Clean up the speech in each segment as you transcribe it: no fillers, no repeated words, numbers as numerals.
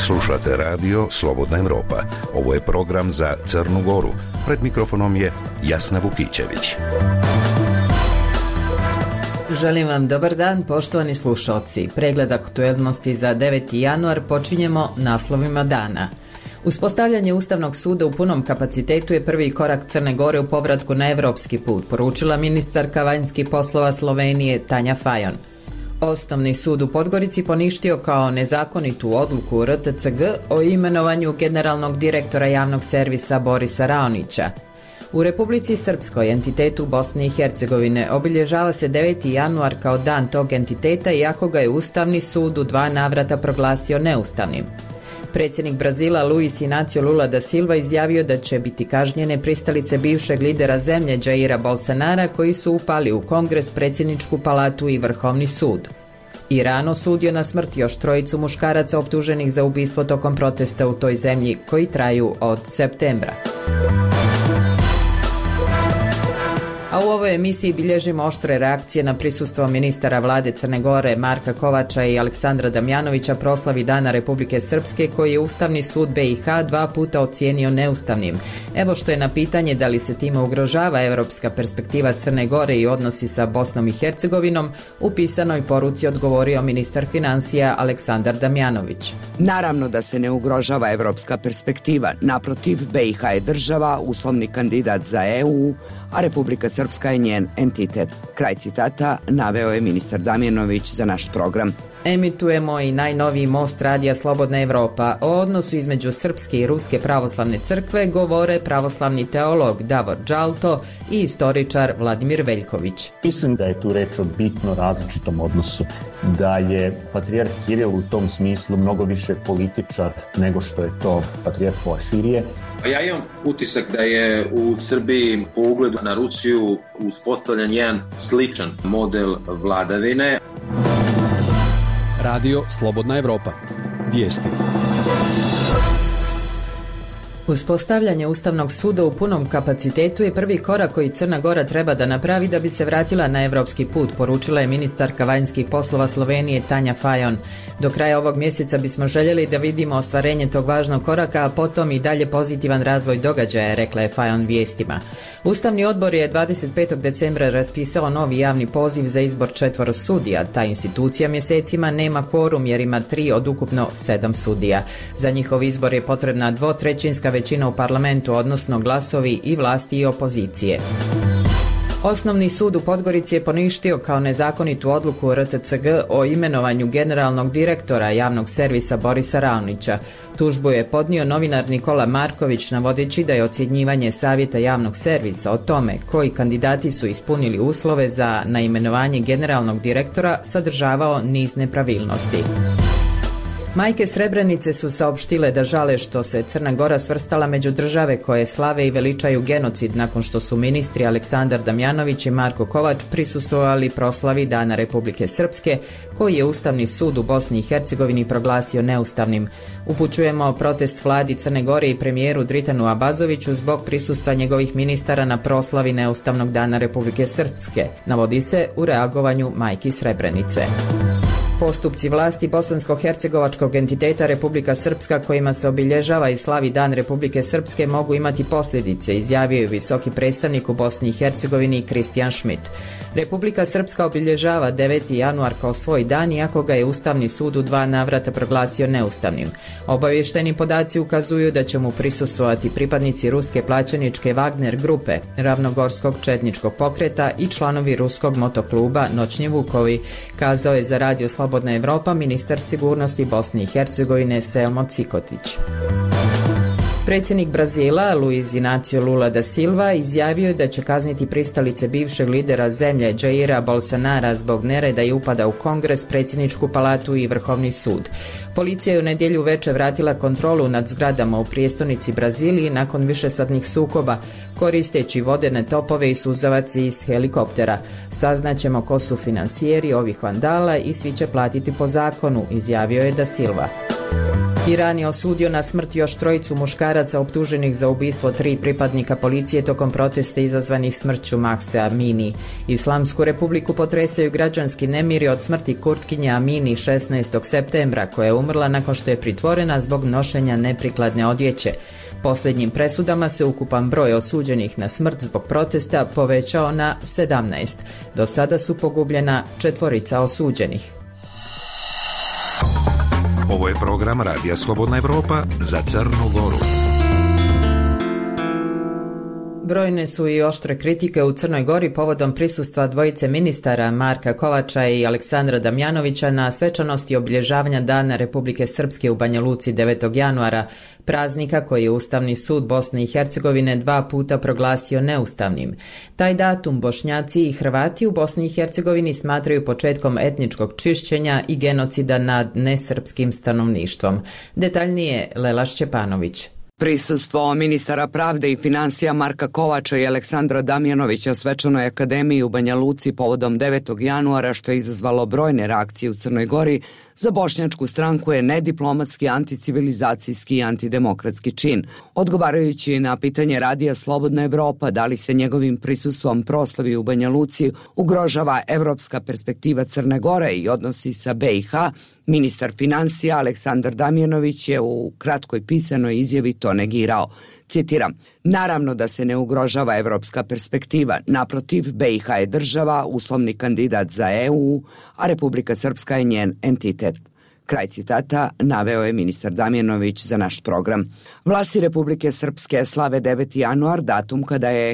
Slušate radio Slobodna Evropa. Ovo je program za Crnu Goru. Pred mikrofonom je Jasna Vukićević. Želim vam dobar dan, poštovani slušalci. Pregled aktuelnosti za 9. januar počinjemo naslovima dana. Uspostavljanje Ustavnog suda u punom kapacitetu je prvi korak Crne Gore u povratku na evropski put, poručila ministarka vanjskih poslova Slovenije Tanja Fajon. Osnovni sud u Podgorici poništio kao nezakonitu odluku RTCG o imenovanju generalnog direktora javnog servisa Borisa Raonića. U Republici Srpskoj, entitetu Bosne i Hercegovine, obilježava se 9. januar kao dan tog entiteta, iako ga je Ustavni sud u 2 navrata proglasio neustavnim. Predsjednik Brazila Luis Inácio Lula da Silva izjavio da će biti kažnjene pristalice bivšeg lidera zemlje Jaira Bolsonara koji su upali u Kongres, predsjedničku palatu i Vrhovni sud. Iran osudio na smrt još 3 muškaraca optuženih za ubistvo tokom protesta u toj zemlji koji traju od septembra. A u ovoj emisiji bilježimo oštre reakcije na prisustvo ministara vlade Crne Gore Marka Kovača i Aleksandra Damjanovića proslavi Dana Republike Srpske, koji je Ustavni sud BiH 2 puta ocijenio neustavnim. Evo što je na pitanje da li se time ugrožava evropska perspektiva Crne Gore i odnosi sa Bosnom i Hercegovinom, u pisanoj poruci odgovorio ministar financija Aleksandar Damjanović. Naravno da se ne ugrožava evropska perspektiva. Naprotiv, BiH je država, uslovni kandidat za EU, a Republika Srpska je njen entitet. Kraj citata naveo je ministar Damjanović za naš program. Emitujemo i najnoviji most radija Slobodna Evropa. O odnosu između Srpske i Ruske pravoslavne crkve govore pravoslavni teolog Davor Đalto i istoričar Vladimir Veljković. Mislim da je tu reč o bitno različitom odnosu, da je patrijarh Kiril u tom smislu mnogo više političar nego što je to patrijarh Porfirije. Ja imam utisak da je u Srbiji po ugledu na Rusiju uspostavljen jedan sličan model vladavine. Radio Slobodna Evropa. Vijesti. Uspostavljanje Ustavnog suda u punom kapacitetu je prvi korak koji Crna Gora treba da napravi da bi se vratila na evropski put, poručila je ministarka vanjskih poslova Slovenije Tanja Fajon. Do kraja ovog mjeseca bismo željeli da vidimo ostvarenje tog važnog koraka, a potom i dalje pozitivan razvoj događaja, rekla je Fajon vijestima. Ustavni odbor je 25. decembra raspisao novi javni poziv za izbor 4 sudija. Ta institucija mjesecima nema kvorum jer ima 3 od ukupno 7 sudija. Za njihov izbor je potrebna 2/3 većina u parlamentu, odnosno glasovi i vlasti i opozicije. Osnovni sud u Podgorici je poništio kao nezakonitu odluku RTCG o imenovanju generalnog direktora javnog servisa Borisa Raonića. Tužbu je podnio novinar Nikola Marković navodeći da je ocjenjivanje savjeta javnog servisa o tome koji kandidati su ispunili uslove za naimenovanje generalnog direktora sadržavao niz nepravilnosti. Majke Srebrenice su saopštile da žale što se Crna Gora svrstala među države koje slave i veličaju genocid nakon što su ministri Aleksandar Damjanović i Marko Kovač prisustvovali proslavi Dana Republike Srpske, koji je Ustavni sud u Bosni i Hercegovini proglasio neustavnim. Upućujemo protest vladi Crne Gore i premijeru Dritanu Abazoviću zbog prisustva njegovih ministara na proslavi neustavnog Dana Republike Srpske, navodi se u reagovanju majki Srebrenice. Postupci vlasti bosansko-hercegovačkog entiteta Republika Srpska kojima se obilježava i slavi Dan Republike Srpske mogu imati posljedice, izjavio je visoki predstavnik u Bosni i Hercegovini Kristijan Schmidt. Republika Srpska obilježava 9. januar kao svoj dan, iako ga je Ustavni sud u 2 navrata proglasio neustavnim. Obavješteni podaci ukazuju da će mu prisustvovati pripadnici ruske plaćeničke Wagner grupe, ravnogorskog četničkog pokreta i članovi ruskog motokluba Noćni Vukovi, kazao je za radio Slobodna Evropa ministar sigurnosti Bosne i Hercegovine Selmo Cikotić. Predsjednik Brazila Luis Inácio Lula da Silva izjavio je da će kazniti pristalice bivšeg lidera zemlje Jaira Bolsonara zbog nereda i upada u Kongres, predsjedničku palatu i Vrhovni sud. Policija je u nedjelju večer vratila kontrolu nad zgradama u prijestolnici Braziliji nakon višesatnih sukoba, koristeći vodene topove i suzavac iz helikoptera. Saznaćemo ko su finansijeri ovih vandala i svi će platiti po zakonu, izjavio je da Silva. Iran je osudio na smrt još 3 muškaraca optuženih za ubistvo 3 pripadnika policije tokom protesta izazvanih smrću Mahse Amini. Islamsku republiku potresaju građanski nemiri od smrti Kurtkinje Amini 16. septembra, koja je umrla nakon što je pritvorena zbog nošenja neprikladne odjeće. Posljednjim presudama se ukupan broj osuđenih na smrt zbog protesta povećao na 17. Do sada su pogubljena 4 osuđenih. Ovo je program Radija Slobodna Evropa za Crnu Goru. Brojne su i oštre kritike u Crnoj Gori povodom prisustva dvojice ministara Marka Kovača i Aleksandra Damjanovića na svečanosti obilježavanja Dana Republike Srpske u Banja Luci 9. januara, praznika koji je Ustavni sud Bosne i Hercegovine 2 puta proglasio neustavnim. Taj datum Bošnjaci i Hrvati u Bosni i Hercegovini smatraju početkom etničkog čišćenja i genocida nad nesrpskim stanovništvom. Detaljnije Lela Šćepanović. Prisustvo ministara pravde i financija Marka Kovača i Aleksandra Damjanovića svečanoj akademiji u Banja Luci povodom 9. januara, što je izazvalo brojne reakcije u Crnoj Gori, za bošnjačku stranku je nediplomatski, anticivilizacijski i antidemokratski čin. Odgovarajući na pitanje Radija Slobodna Evropa da li se njegovim prisustvom proslavi u Banja Luci ugrožava evropska perspektiva Crne Gore i odnosi sa BiH, ministar financija Aleksandar Damjanović je u kratkoj pisanoj izjavi to negirao. Citiram: naravno da se ne ugrožava evropska perspektiva, naprotiv, BiH je država, uslovni kandidat za EU, a Republika Srpska je njen entitet. Kraj citata naveo je ministar Damjanović za naš program. Vlasti Republike Srpske slave 9. januar, datum kada je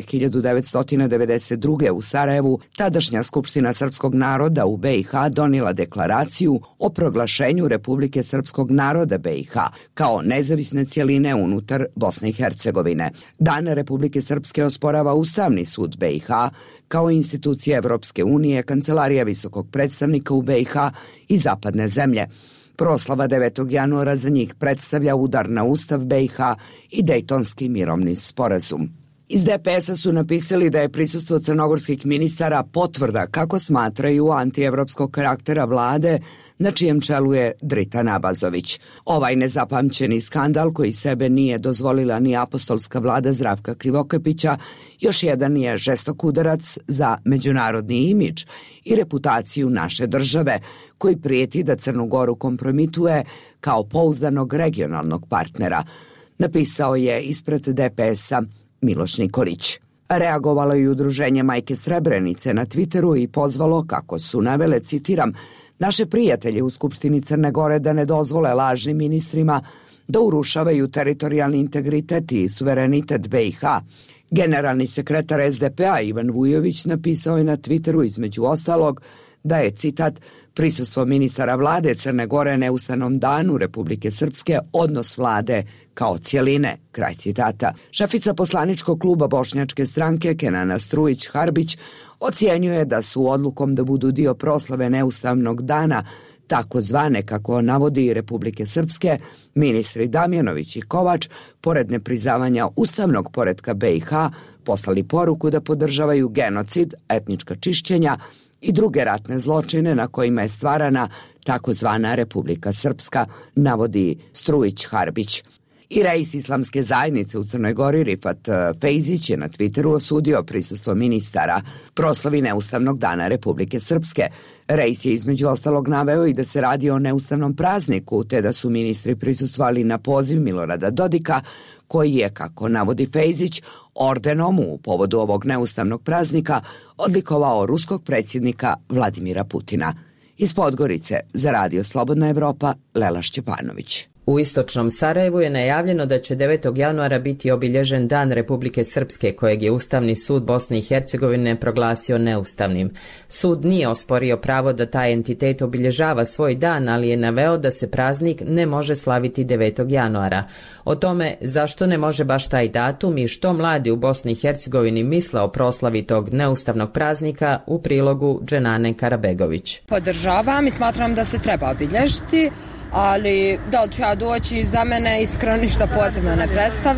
1992. u Sarajevu tadašnja Skupština srpskog naroda u BiH donijela deklaraciju o proglašenju Republike srpskog naroda BiH kao nezavisne cjeline unutar Bosne i Hercegovine. Dan Republike Srpske osporava Ustavni sud BiH kao institucija Evropske unije, Kancelarija visokog predstavnika u BiH i zapadne zemlje. Proslava 9. januara za njih predstavlja udar na Ustav BiH i Dejtonski mirovni sporazum. Iz DPS-a su napisali da je prisustvo crnogorskih ministara potvrda kako smatraju antievropskog karaktera vlade na čijem čelu je Drita Nabazović. Ovaj nezapamćeni skandal koji sebe nije dozvolila ni apostolska vlada Zdravka Krivokapića još jedan je žestok udarac za međunarodni imidž i reputaciju naše države, koji prijeti da Crnu Goru kompromituje kao pouzdanog regionalnog partnera, napisao je ispred DPS-a Miloš Nikolić. Reagovalo je i udruženje Majke Srebrenice na Twitteru i pozvalo, kako su navele, citiram, naše prijatelje u Skupštini Crne Gore da ne dozvole lažnim ministrima da urušavaju teritorijalni integritet i suverenitet BiH. Generalni sekretar SDP-a Ivan Vujović napisao je na Twitteru između ostalog da je, citat, prisustvo ministara vlade Crne Gore neustavnom danu Republike Srpske odnos vlade kao cjeline, kraj citata. Šefica poslaničkog kluba Bošnjačke stranke Kenana Strujić-Harbić ocjenjuje da su odlukom da budu dio proslave neustavnog dana, takozvane, kako navodi Republike Srpske, ministri Damjanović i Kovač, pored neprizavanja ustavnog poretka BiH, poslali poruku da podržavaju genocid, etnička čišćenja i druge ratne zločine na kojima je stvarana takozvana Republika Srpska, navodi Strujić-Harbić. I reis islamske zajednice u Crnoj Gori Rifat Fejzić je na Twitteru osudio prisustvo ministara proslavi neustavnog dana Republike Srpske. Reis je između ostalog naveo i da se radi o neustavnom prazniku, te da su ministri prisustvovali na poziv Milorada Dodika, koji je, kako navodi Fejzić, ordenom u povodu ovog neustavnog praznika odlikovao ruskog predsjednika Vladimira Putina. Iz Podgorice za Radio Slobodna Evropa, Lela Šćepanović. U istočnom Sarajevu je najavljeno da će 9. januara biti obilježen Dan Republike Srpske, kojeg je Ustavni sud Bosne i Hercegovine proglasio neustavnim. Sud nije osporio pravo da taj entitet obilježava svoj dan, ali je naveo da se praznik ne može slaviti 9. januara. O tome zašto ne može baš taj datum i što mladi u Bosni i Hercegovini misle o proslavi tog neustavnog praznika u prilogu Dženane Karabegović. Podržavam i smatram da se treba obilježiti, ali da li ću ja doći, za mene iskreno ništa posebno ne predstavlja.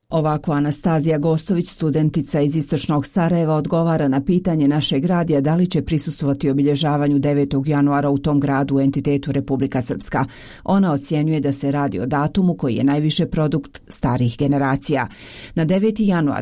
Ovako Anastazija Gostović, studentica iz istočnog Sarajeva, odgovara na pitanje našeg radija da li će prisustvovati obilježavanju 9. januara u tom gradu u entitetu Republika Srpska. Ona ocjenjuje da se radi o datumu koji je najviše produkt starih generacija. Na 9. januar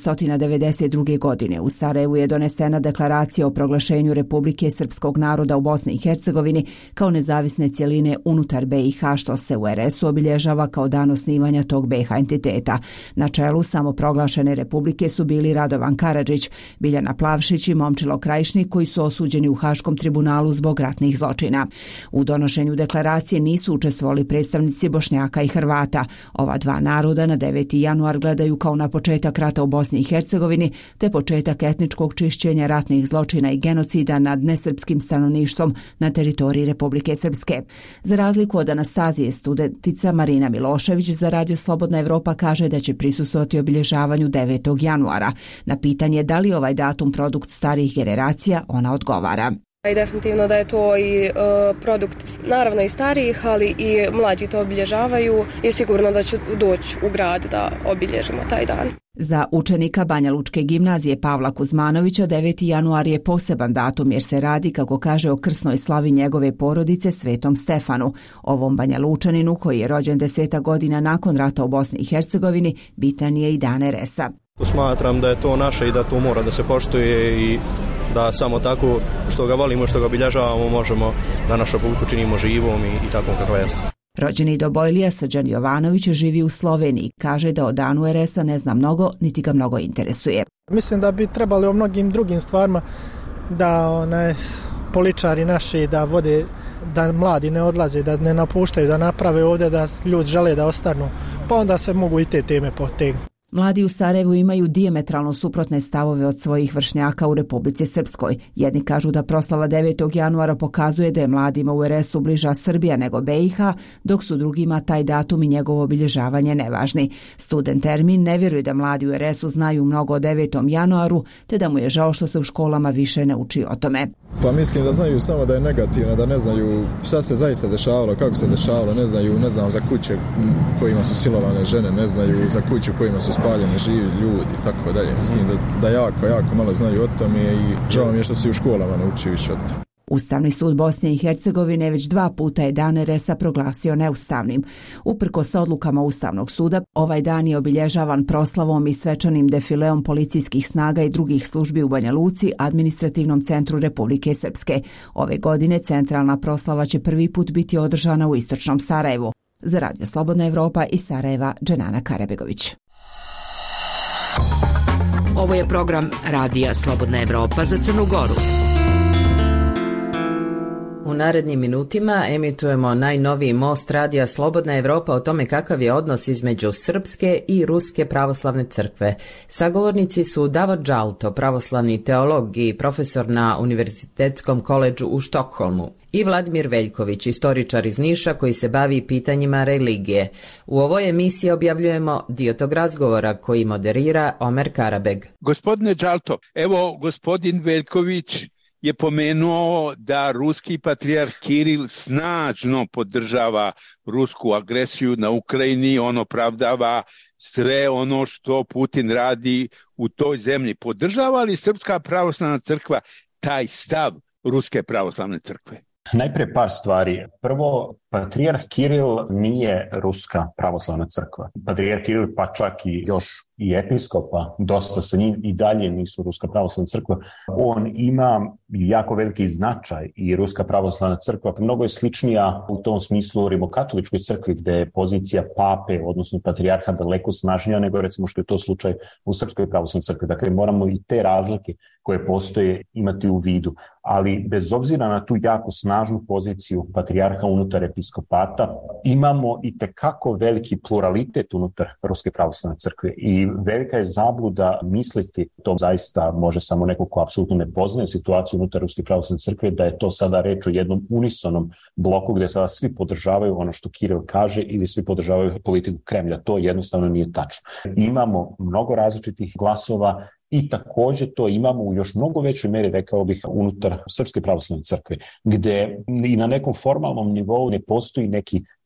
1992. godine u Sarajevu je donesena deklaracija o proglašenju Republike Srpskog naroda u Bosni i Hercegovini kao nezavisne cjeline unutar BiH, što se u RS-u obilježava kao dan osnivanja tog BiH entiteta. Na čelu samoproglašene republike su bili Radovan Karadžić, Biljana Plavšić i Momčilo Krajišnik, koji su osuđeni u Haškom tribunalu zbog ratnih zločina. U donošenju deklaracije nisu učestvovali predstavnici Bošnjaka i Hrvata. Ova dva naroda na 9. januar gledaju kao na početak rata u Bosni i Hercegovini te početak etničkog čišćenja, ratnih zločina i genocida nad nesrpskim stanovništvom na teritoriji Republike Srpske. Za razliku od Anastazije, studentica Marina Milošević za Radio Slobodna Evropa kaže da će prisustvovati obilježavanju 9. januara. Na pitanje da li ovaj datum produkt starih generacija, ona odgovara. I definitivno da je to i produkt naravno i starijih, ali i mlađi to obilježavaju i sigurno da će doći u grad da obilježimo taj dan. Za učenika Banja Lučke gimnazije Pavla Kuzmanovića 9. januar je poseban datum jer se radi, kako kaže, o krsnoj slavi njegove porodice Svetom Stefanu. Ovom Banja Lučaninu, koji je rođen 10 godina nakon rata u Bosni i Hercegovini, bitan je i dan RS-a. Smatram da je to naše i da to mora da se poštuje i da samo tako što ga volimo i što ga obilježavamo možemo da našu republiku činimo živom i takvom kakva jeste. Rođeni Dobojlija Srđan Jovanović živi u Sloveniji. Kaže da o danu RS-a ne zna mnogo, niti ga mnogo interesuje. Mislim da bi trebali o mnogim drugim stvarima da političari naši da vode, da mladi ne odlaze, da ne napuštaju, da naprave ovdje, da ljudi žele da ostanu. Pa onda se mogu i te teme potegnuti. Mladi u Sarajevu imaju dijametralno suprotne stavove od svojih vršnjaka u Republici Srpskoj. Jedni kažu da proslava 9. januara pokazuje da je mladima u RS-u bliža Srbija nego BiH, dok su drugima taj datum i njegovo obilježavanje nevažni. Student Ermin ne vjeruje da mladi u RS-u znaju mnogo o 9. januaru, te da mu je žao što se u školama više ne uči o tome. Pa mislim da znaju samo da je negativno, da ne znaju šta se zaista dešavalo, kako se dešavalo, ne znaju za kuće kojima su silovane žene, ne znaju za kuću kojima su spaljeni živi ljudi i tako dalje. Mislim da jako malo znaju o tome i žao mi je što se u školama ne uči više o tome. Ustavni sud Bosne i Hercegovine već 2 puta je dan RS-a proglasio neustavnim. Uprkos odlukama Ustavnog suda, ovaj dan je obilježavan proslavom i svečanim defileom policijskih snaga i drugih službi u Banja Luci, administrativnom centru Republike Srpske. Ove godine centralna proslava će prvi put biti održana u istočnom Sarajevu. Za Radio Slobodna Evropa iz Sarajeva, Dženana Karabegović. Ovo je program Radija Slobodna Evropa za Crnu Goru. U narednim minutima emitujemo najnoviji most Radija Slobodna Evropa o tome kakav je odnos između Srpske i Ruske pravoslavne crkve. Sagovornici su Davor Đalto, pravoslavni teolog i profesor na Univerzitetskom koledžu u Štokholmu, i Vladimir Veljković, istoričar iz Niša koji se bavi pitanjima religije. U ovoj emisiji objavljujemo dio tog razgovora koji moderira Omer Karabeg. Gospodine Đalto, evo gospodin Veljković je pomenuo da ruski patrijarh Kiril snažno podržava rusku agresiju na Ukrajini, on opravdava sve ono što Putin radi u toj zemlji. Podržava li Srpska pravoslavna crkva taj stav Ruske pravoslavne crkve? Najprije par stvari. Prvo, patrijarh Kiril nije Ruska pravoslavna crkva. Patrijarh Kiril, pa čak i još i episkopa, dosta sa njim i dalje nisu Ruska pravoslavna crkva. On ima jako veliki značaj i Ruska pravoslavna crkva mnogo je sličnija u tom smislu rimokatoličkoj crkvi, gde je pozicija pape, odnosno patrijarha, daleko snažnija nego recimo što je to slučaj u Srpskoj pravoslavnoj crkvi. Dakle, moramo i te razlike koje postoje imati u vidu. Ali bez obzira na tu jako snažnu poziciju patrijarha unutar episkopata, imamo i tekako veliki pluralitet unutar Ruske pravoslavne crkve i velika je zabluda misliti, to zaista može samo neko ko apsolutno ne poznaje situaciju unutar Ruske pravoslavne crkve, da je to sada reč o jednom unisonom bloku gdje sada svi podržavaju ono što Kiril kaže ili svi podržavaju politiku Kremlja. To jednostavno nije tačno. Imamo mnogo različitih glasova i također to imamo u još mnogo većoj meri, rekao bih, unutar Srpske pravoslavne crkve, gdje i na nekom formalnom nivou ne postoji neki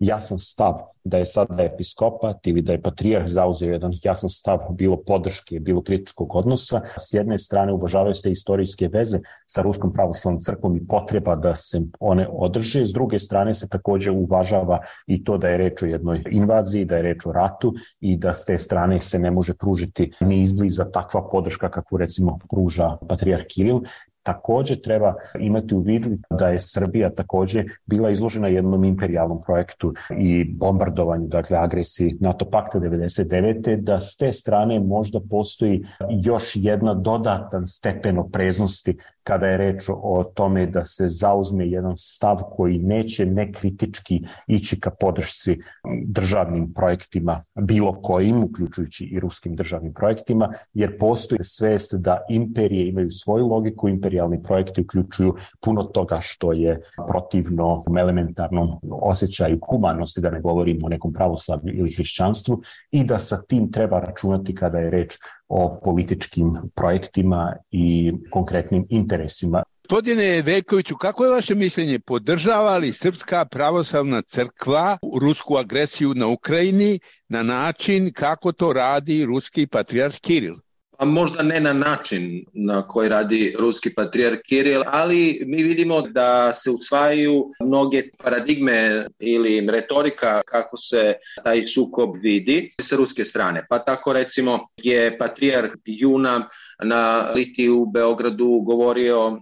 jasan stav da je sada episkopat ili da je patrijarh zauzeo jedan jasan stav bilo podrške, bilo kritičkog odnosa. S jedne strane uvažavaju se istorijske veze sa Ruskom pravoslavnom crkvom i potreba da se one održe. S druge strane se također uvažava i to da je reč o jednoj invaziji, da je reč o ratu i da s te strane se ne može pružiti ni izbliza takva podrška kakvu recimo pruža patrijarh Kiril. Također treba imati u vidu da je Srbija također bila izložena jednom imperijalnom projektu i bombardovanju, dakle agresiji NATO pakta 99. da s te strane možda postoji još jedna dodatan stepen opreznosti kada je reč o tome da se zauzme jedan stav koji neće nekritički ići ka podršci državnim projektima, bilo kojim, uključujući i ruskim državnim projektima, jer postoji svest da imperije imaju svoju logiku, imperijalni projekti uključuju puno toga što je protivno elementarnom osjećaju humanosti, da ne govorimo o nekom pravoslavlju ili hrišćanstvu, i da sa tim treba računati kada je reč o političkim projektima i konkretnim interesima. Gospodine Veljkoviću, kako je vaše mišljenje? Podržava li Srpska pravoslavna crkva rusku agresiju na Ukrajini na način kako to radi ruski patrijarh Kiril? A možda ne na način na koji radi ruski patrijarh Kiril, ali mi vidimo da se usvajaju mnoge paradigme ili retorika kako se taj sukob vidi sa ruske strane. Pa tako recimo je patrijarh juna na Litiji u Beogradu govorio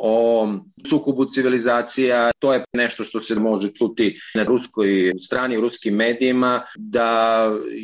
o sukobu civilizacija. To je nešto što se može čuti na ruskoj strani, u ruskim medijima, da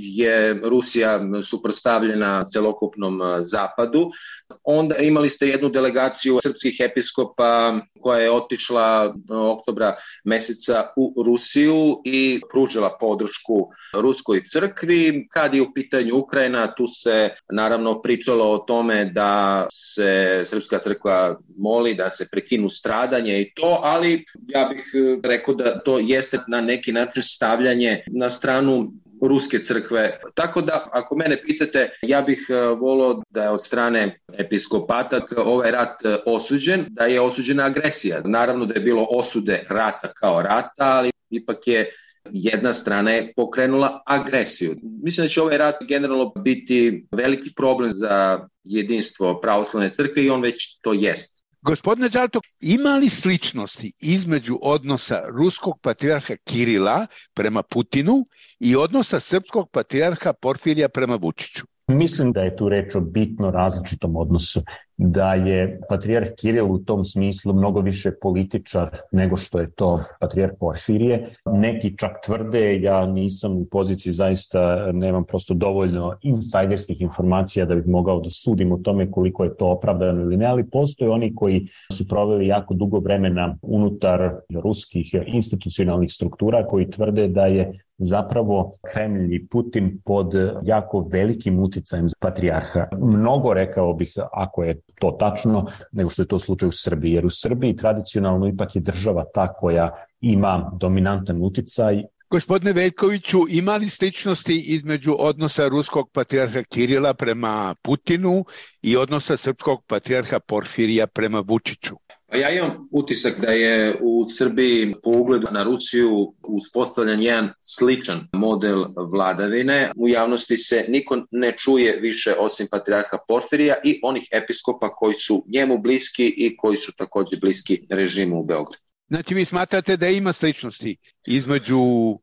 je Rusija suprotstavljena celokupnom zapadu. Onda imali ste jednu delegaciju srpskih episkopa koja je otišla oktobra meseca u Rusiju i pružila podršku ruskoj crkvi. Kad je u pitanju Ukrajina, tu se naravno pričalo o tome da se srpska crkva moli da se prekinu stradanje i to, ali ja bih rekao da to jeste na neki način stavljanje na stranu ruske crkve. Tako da, ako mene pitate, ja bih volio da je od strane episkopata ovaj rat osuđen, da je osuđena agresija. Naravno da je bilo osude rata kao rata, ali ipak je jedna strana je pokrenula agresiju. Mislim da će ovaj rat generalno biti veliki problem za jedinstvo pravoslavne crkve i on već to jest. Gospodine Đalto, ima li sličnosti između odnosa ruskog patrijarha Kirila prema Putinu i odnosa srpskog patrijarha Porfirija prema Vučiću? Mislim da je tu reč o bitno različitom odnosu, da je patrijarh Kiril u tom smislu mnogo više političar nego što je to patrijarh Porfirije. Neki čak tvrde, ja nisam u poziciji, zaista nemam prosto dovoljno insajderskih informacija da bih mogao da sudim o tome koliko je to opravdano ili ne, ali postoje oni koji su proveli jako dugo vremena unutar ruskih institucionalnih struktura koji tvrde da je zapravo Kremlj i Putin pod jako velikim uticajem patrijarha. Mnogo, rekao bih, ako je to tačno, nego što je to slučaj u Srbiji. Jer u Srbiji tradicionalno ipak je država ta koja ima dominantan uticaj. Gospodine Veljkoviću, ima li sličnosti između odnosa ruskog patrijarha Kirila prema Putinu i odnosa srpskog patrijarha Porfirija prema Vučiću? Ja imam utisak da je u Srbiji po ugledu na Rusiju uspostavljen jedan sličan model vladavine. U javnosti se niko ne čuje više osim patrijarha Porfirija i onih episkopa koji su njemu bliski i koji su također bliski režimu u Beogradu. Znači vi smatrate da ima sličnosti između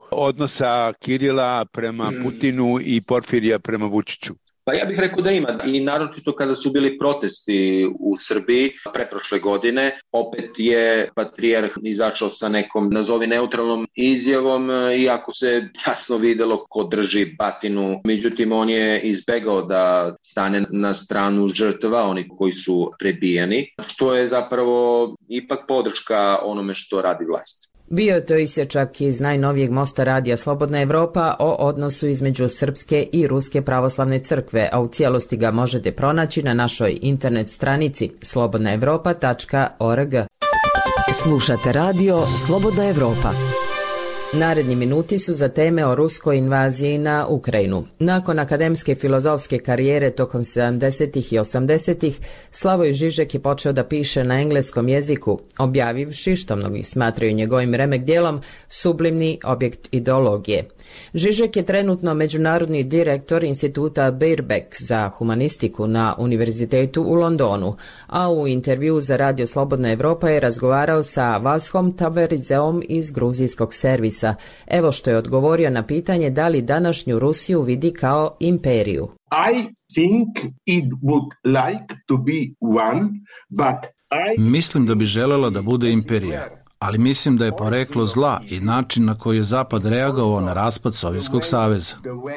odnosa Kirila prema Putinu i Porfirija prema Vučiću? Pa ja bih rekao da ima, i naročito kada su bili protesti u Srbiji preprošle godine, opet je patrijarh izašao sa nekom, nazovi neutralnom izjavom, iako se jasno videlo ko drži batinu. Međutim, on je izbegao da stane na stranu žrtva, oni koji su prebijani, što je zapravo ipak podrška onome što radi vlast. Bio to isječak iz najnovijeg mosta radija Slobodna Evropa o odnosu između Srpske i Ruske pravoslavne crkve, a u cijelosti ga možete pronaći na našoj internet stranici slobodnaevropa.org. Slušate radio Slobodna Evropa. Naredni minuti su za teme o ruskoj invaziji na Ukrajinu. Nakon akademske filozofske karijere tokom 70. i 80. Slavoj Žižek je počeo da piše na engleskom jeziku, objavivši, što mnogi smatraju njegovim remek djelom, sublimni objekt ideologije. Žižek je trenutno međunarodni direktor instituta Birkbeck za humanistiku na Univerzitetu u Londonu, a u intervju za Radio Slobodna Evropa je razgovarao sa Vashom Taverizeom iz gruzijskog servisa. Evo što je odgovorio na pitanje da li današnju Rusiju vidi kao imperiju. Mislim da bi želela da bude imperija, ali mislim da je poreklo zla i način na koji je Zapad reagovao na raspad Sovjetskog saveza.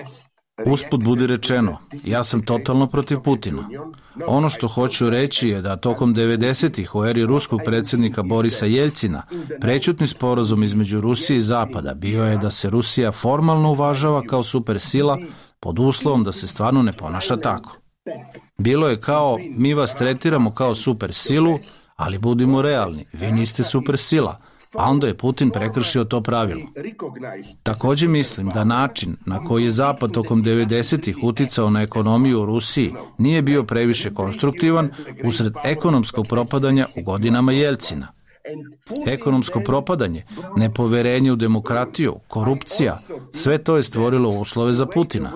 Usput budi rečeno, ja sam totalno protiv Putina. Ono što hoću reći je da tokom 90-ih u eri ruskog predsjednika Borisa Jeljcina prećutni sporazum između Rusije i Zapada bio je da se Rusija formalno uvažava kao supersila pod uslovom da se stvarno ne ponaša tako. Bilo je kao, mi vas tretiramo kao supersilu, ali budimo realni, vi niste supersila. A onda je Putin prekršio to pravilo. Također mislim da način na koji je Zapad tokom 90-ih uticao na ekonomiju u Rusiji nije bio previše konstruktivan usred ekonomskog propadanja u godinama Jeljcina. Ekonomsko propadanje, nepoverenje u demokratiju, korupcija, sve to je stvorilo uslove za Putina.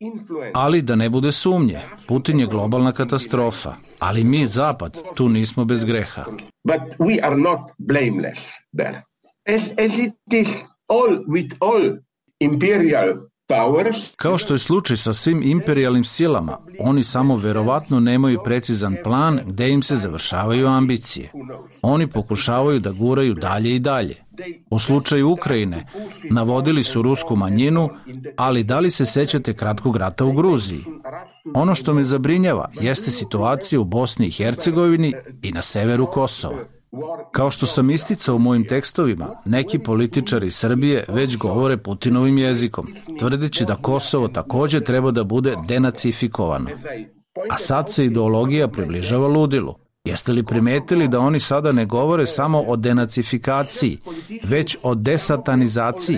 Ali da ne bude sumnje, Putin je globalna katastrofa, ali mi, Zapad, tu nismo bez greha. But we are not blameless there. As it is all with all imperial powers. Kao što je slučaj sa svim imperijalnim silama, oni samo verovatno nemaju precizan plan gde im se završavaju ambicije. Oni pokušavaju da guraju dalje i dalje. U slučaju Ukrajine navodili su rusku manjinu, ali da li se sećate kratkog rata u Gruziji? Ono što me zabrinjava jeste situacija u Bosni i Hercegovini i na severu Kosova. Kao što sam isticao u mojim tekstovima, neki političari Srbije već govore Putinovim jezikom, tvrdeći da Kosovo također treba da bude denacifikovano. A sad se ideologija približava ludilu. Jeste li primetili da oni sada ne govore samo o denacifikaciji, već o desatanizaciji?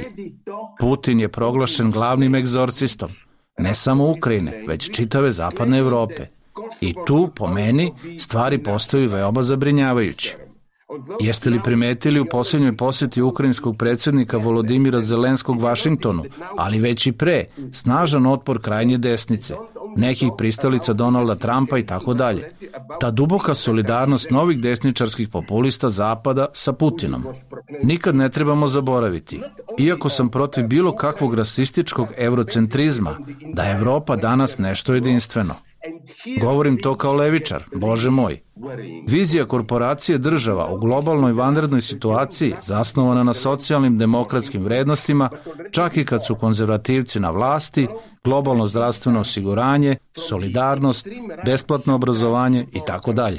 Putin je proglašen glavnim egzorcistom, ne samo Ukrajine, već čitave zapadne Evrope. I tu, po meni, stvari postaju veoma zabrinjavajuće. Jeste li primetili u posljednjoj posjeti ukrajinskog predsjednika Volodimira Zelenskog Vašingtonu, ali već i pre, snažan otpor krajnje desnice, nekih pristalica Donalda Trumpa i tako dalje. Ta duboka solidarnost novih desničarskih populista Zapada sa Putinom. Nikad ne trebamo zaboraviti, iako sam protiv bilo kakvog rasističkog eurocentrizma, da je Evropa danas nešto jedinstveno. Govorim to kao levičar, Bože moj. Vizija korporacije država u globalnoj vanrednoj situaciji zasnovana na socijalnim demokratskim vrednostima, čak i kad su konzervativci na vlasti, globalno zdravstveno osiguranje, solidarnost, besplatno obrazovanje i tako dalje.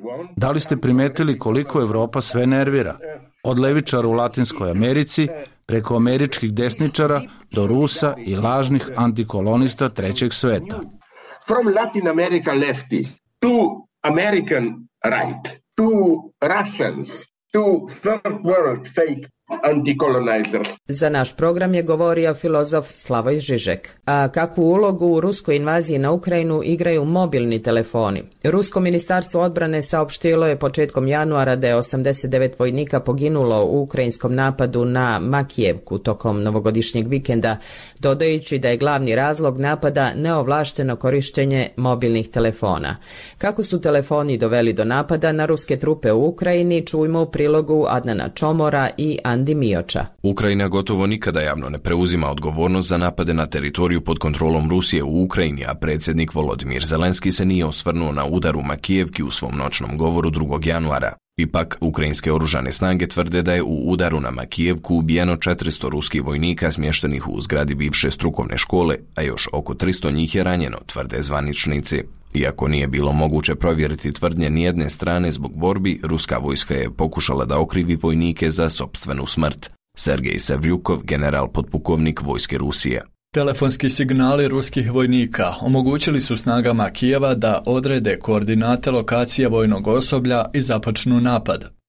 Da li ste primetili koliko Evropa sve nervira? Od levičara u Latinskoj Americi, preko američkih desničara do Rusa i lažnih antikolonista trećeg sveta. From Latin America leftists to American right, to Russians, to third world fake anticolonizers. Za naš program je govorio filozof Slavoj Žižek. A kakvu ulogu u ruskoj invaziji na Ukrajinu igraju mobilni telefoni? Rusko ministarstvo odbrane saopštilo je početkom januara da je 89 vojnika poginulo u ukrajinskom napadu na Makijevku tokom novogodišnjeg vikenda, dodajući da je glavni razlog napada neovlašteno korištenje mobilnih telefona. Kako su telefoni doveli do napada na ruske trupe u Ukrajini, čujmo u prilogu Adnana Čomora i Andi Mioča. Ukrajina gotovo nikada javno ne preuzima odgovornost za napade na teritoriju pod kontrolom Rusije u Ukrajini, a predsjednik Volodimir Zelenski se nije osvrnuo na udar u Makijevki u svom noćnom govoru 2. januara. Ipak, ukrajinske oružane snage tvrde da je u udaru na Makijevku ubijeno 400 ruskih vojnika smještenih u zgradi bivše strukovne škole, a još oko 300 njih je ranjeno, tvrde zvaničnici. Iako nije bilo moguće provjeriti tvrdnje nijedne strane zbog borbi, ruska vojska je pokušala da okrivi vojnike za sopstvenu smrt. Sergej Sevljukov, general potpukovnik vojske Rusije. Telefonski signali ruskih vojnika omogućili su snagama Kijeva da odrede koordinate lokacije vojnog osoblja i započnu napad.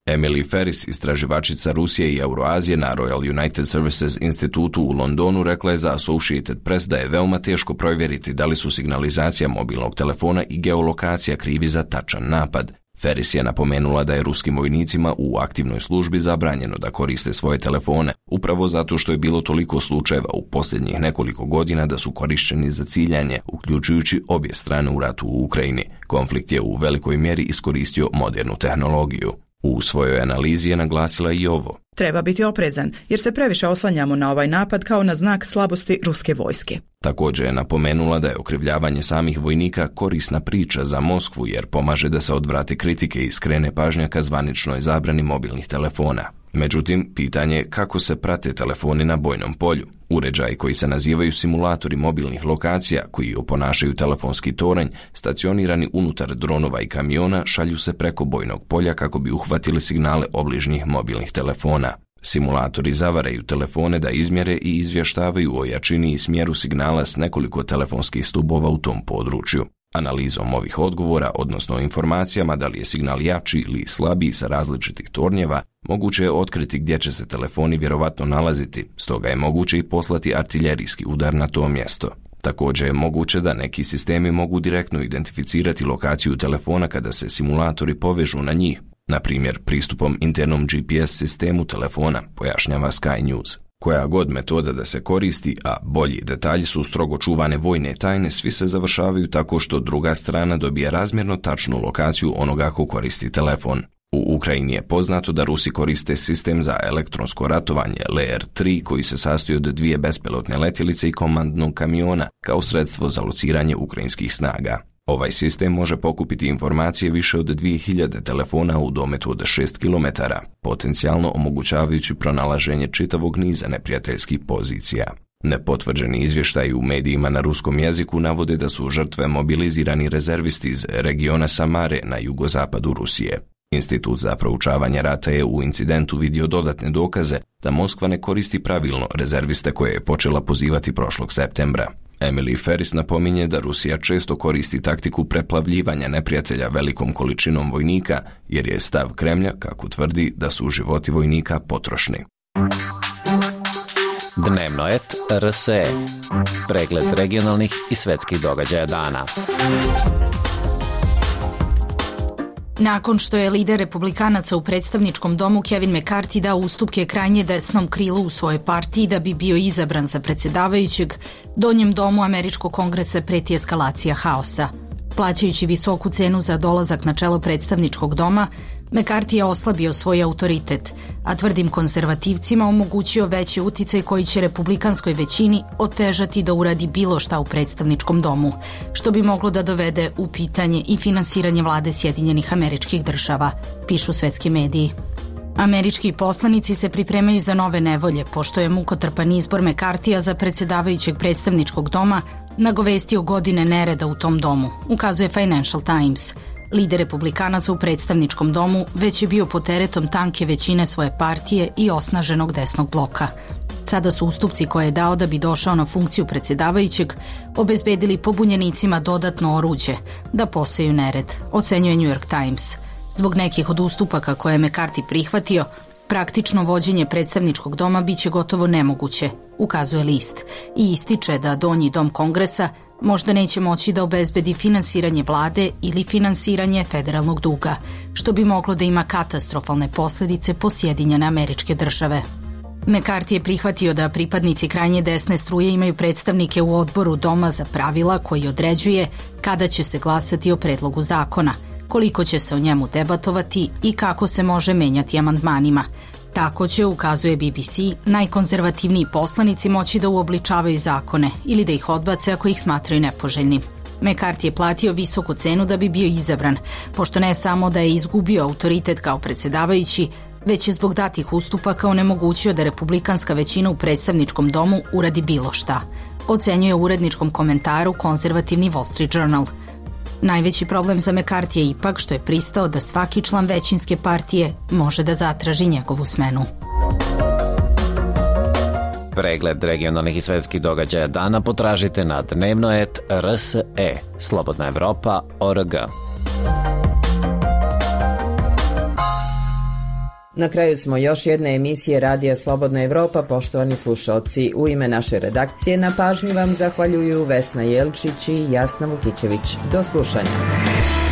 Emily Ferris, istraživačica Rusije i Euroazije na Royal United Services institutu u Londonu, rekla je za Associated Press da je veoma teško provjeriti da li su signalizacija mobilnog telefona i geolokacija krivi za tačan napad. Ferris je napomenula da je ruskim vojnicima u aktivnoj službi zabranjeno da koriste svoje telefone, upravo zato što je bilo toliko slučajeva u posljednjih nekoliko godina da su korišćeni za ciljanje, uključujući obje strane u ratu u Ukrajini. Konflikt je u velikoj mjeri iskoristio modernu tehnologiju. U svojoj analizi je naglasila i ovo. Treba biti oprezan, jer se previše oslanjamo na ovaj napad kao na znak slabosti ruske vojske. Također je napomenula da je okrivljavanje samih vojnika korisna priča za Moskvu, jer pomaže da se odvrate kritike i skrene pažnja ka zvaničnoj zabrani mobilnih telefona. Međutim, pitanje je kako se prate telefoni na bojnom polju. Uređaji koji se nazivaju simulatori mobilnih lokacija, koji oponašaju telefonski toranj, stacionirani unutar dronova i kamiona, šalju se preko bojnog polja kako bi uhvatili signale obližnjih mobilnih telefona. Simulatori zavaraju telefone da izmjere i izvještavaju o jačini i smjeru signala s nekoliko telefonskih stubova u tom području. Analizom ovih odgovora, odnosno informacijama da li je signal jači ili slabiji sa različitih tornjeva, moguće je otkriti gdje će se telefoni vjerovatno nalaziti, stoga je moguće i poslati artiljerijski udar na to mjesto. Također je moguće da neki sistemi mogu direktno identificirati lokaciju telefona kada se simulatori povežu na njih, na primjer pristupom internom GPS sistemu telefona, pojašnjava Sky News. Koja god metoda da se koristi, a bolji detalji su strogo čuvane vojne tajne, svi se završavaju tako što druga strana dobije razmjerno tačnu lokaciju onoga ko koristi telefon. U Ukrajini je poznato da Rusi koriste sistem za elektronsko ratovanje Lear 3 koji se sastoji od 2 bespilotne letjelice i komandnog kamiona kao sredstvo za lociranje ukrajinskih snaga. Ovaj sistem može pokupiti informacije više od 2000 telefona u dometu od 6 km, potencijalno omogućavajući pronalaženje čitavog niza neprijateljskih pozicija. Nepotvrđeni izvještaji u medijima na ruskom jeziku navode da su žrtve mobilizirani rezervisti iz regiona Samare na jugozapadu Rusije. Institut za proučavanje rata je u incidentu vidio dodatne dokaze da Moskva ne koristi pravilno rezerviste koje je počela pozivati prošlog septembra. Emily Ferris napominje da Rusija često koristi taktiku preplavljivanja neprijatelja velikom količinom vojnika, jer je stav Kremlja, kako tvrdi, da su životi vojnika potrošni. Dnevnoet RSE. Pregled regionalnih i svetskih događaja dana. Nakon što je lider republikanaca u predstavničkom domu Kevin McCarthy dao ustupke krajnje desnom krilu u svojoj partiji da bi bio izabran za predsjedavajućeg, donjem domu američkog kongresa preti eskalacija haosa. Plaćajući visoku cenu za dolazak na čelo predstavničkog doma, McCarthy je oslabio svoj autoritet, a tvrdim konzervativcima omogućio veći uticaj koji će republikanskoj većini otežati da uradi bilo šta u predstavničkom domu, što bi moglo da dovede u pitanje i finansiranje vlade Sjedinjenih Američkih Država, pišu svetski mediji. Američki poslanici se pripremaju za nove nevolje, pošto je mukotrpan izbor McCarthyja za predsjedavajućeg predstavničkog doma nagovestio godine nereda u tom domu, ukazuje Financial Times. Lider republikanaca u predstavničkom domu već je bio pod teretom tanke većine svoje partije i osnaženog desnog bloka. Sada su ustupci koje je dao da bi došao na funkciju predsjedavajućeg obezbedili pobunjenicima dodatno oruđe da poseju nered, ocenjuje New York Times. Zbog nekih od ustupaka koje je McCarthy prihvatio, praktično vođenje predstavničkog doma biće gotovo nemoguće, ukazuje list, i ističe da donji dom kongresa možda neće moći da obezbedi finansiranje vlade ili finansiranje federalnog duga, što bi moglo da ima katastrofalne posljedice po Sjedinjene Američke Države. McCarthy je prihvatio da pripadnici krajnje desne struje imaju predstavnike u odboru Doma za pravila koji određuje kada će se glasati o predlogu zakona, koliko će se o njemu debatovati i kako se može menjati amandmanima. Tako će, ukazuje BBC, najkonzervativniji poslanici moći da uobličavaju zakone ili da ih odbace ako ih smatraju nepoželjnim. McCarthy je platio visoku cenu da bi bio izabran, pošto ne samo da je izgubio autoritet kao predsjedavajući, već je zbog datih ustupaka onemogućio da republikanska većina u predstavničkom domu uradi bilo šta, ocenjuje u uredničkom komentaru konzervativni Wall Street Journal. Najveći problem za McCarthy je ipak što je pristao da svaki član većinske partije može da zatraži njegovu smenu. Pregled regionalnih i svetskih događaja dana potražite na Dnevnoet RSE, Slobodna Evropa.org. Na kraju smo još jedne emisije Radija Slobodna Evropa, poštovani slušalci. U ime naše redakcije na pažnji vam zahvaljuju Vesna Jelčić i Jasna Vukićević. Do slušanja.